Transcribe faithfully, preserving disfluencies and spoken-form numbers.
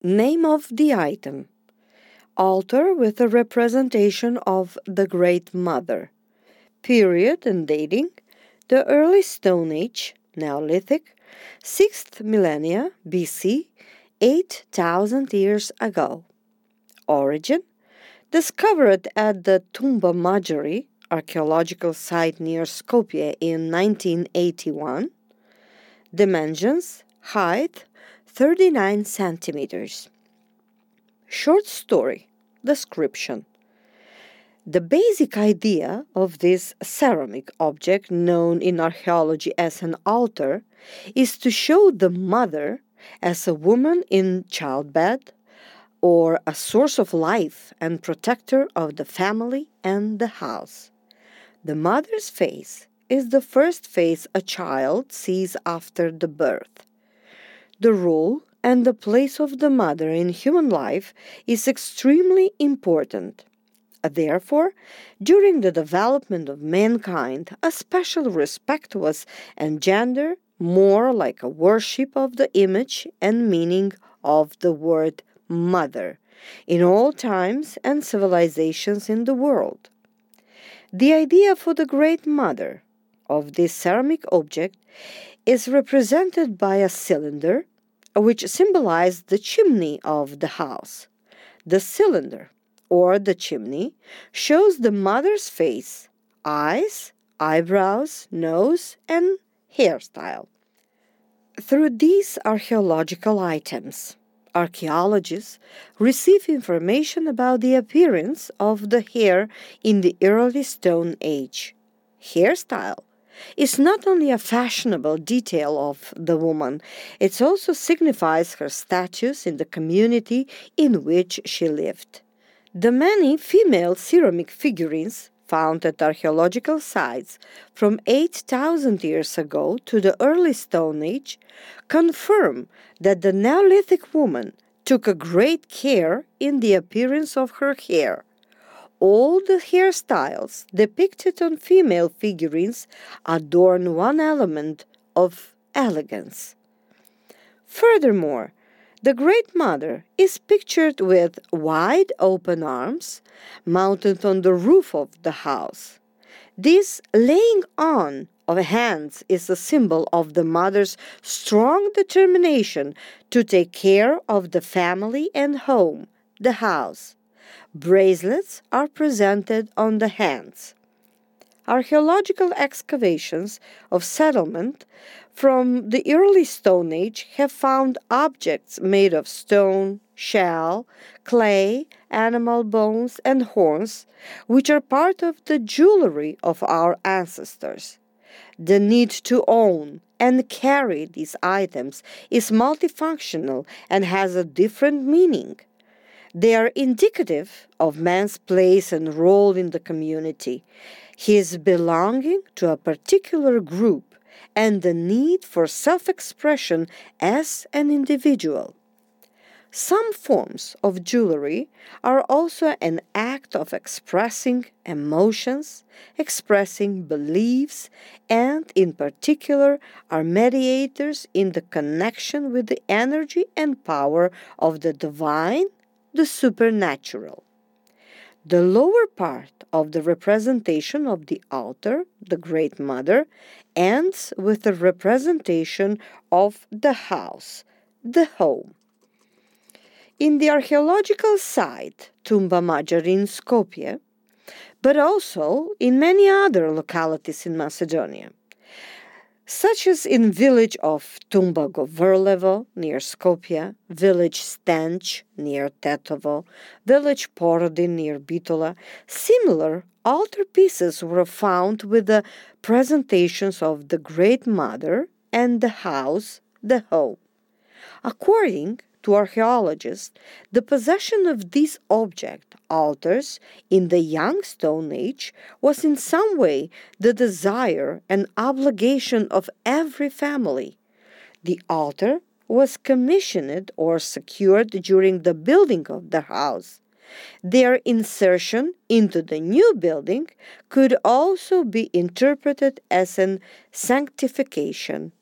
Name of the item: altar with a representation of the Great Mother. Period and dating: the early Stone Age, Neolithic, sixth millennia B C, eight thousand years ago. Origin: discovered at the Tumba Majori archaeological site near Skopje in nineteen eighty-one. Dimensions: height thirty-nine centimeters. Short story description: the basic idea of this ceramic object, known in archaeology as an altar, is to show the mother as a woman in childbed, or a source of life and protector of the family and the house. The mother's face is the first face a child sees after the birth. The role and the place of the mother in human life is extremely important. Therefore, during the development of mankind, a special respect was engendered, more like a worship of the image and meaning of the word mother in all times and civilizations in the world. The idea for the Great Mother of this ceramic object is represented by a cylinder, which symbolizes the chimney of the house. The cylinder, or the chimney, shows the mother's face, eyes, eyebrows, nose, and hairstyle. Through these archaeological items, archaeologists receive information about the appearance of the hair in the early Stone Age. Hairstyle is not only a fashionable detail of the woman, it also signifies her status in the community in which she lived. The many female ceramic figurines found at archaeological sites from eight thousand years ago to the early Stone Age confirm that the Neolithic woman took a great care in the appearance of her hair. All the hairstyles depicted on female figurines adorn one element of elegance. Furthermore, the Great Mother is pictured with wide open arms mounted on the roof of the house. This laying on of hands is a symbol of the mother's strong determination to take care of the family and home, the house. Bracelets are presented on the hands. Archaeological excavations of settlement from the early Stone Age have found objects made of stone, shell, clay, animal bones, and horns, which are part of the jewelry of our ancestors. The need to own and carry these items is multifunctional and has a different meaning. They are indicative of man's place and role in the community, his belonging to a particular group, and the need for self-expression as an individual. Some forms of jewelry are also an act of expressing emotions, expressing beliefs, and in particular are mediators in the connection with the energy and power of the divine, the supernatural. The lower part of the representation of the altar, the Great Mother, ends with the representation of the house, the home. In the archaeological site Tumba Major in Skopje, but also in many other localities in Macedonia, such as in village of Tumba Govrlevo near Skopje, village Stench near Tetovo, village Porodin near Bitola, similar altar pieces were found with the presentations of the Great Mother and the house, the home. According to archaeologists, the possession of these object altars in the Young Stone Age was in some way the desire and obligation of every family. The altar was commissioned or secured during the building of the house. Their insertion into the new building could also be interpreted as an sanctification.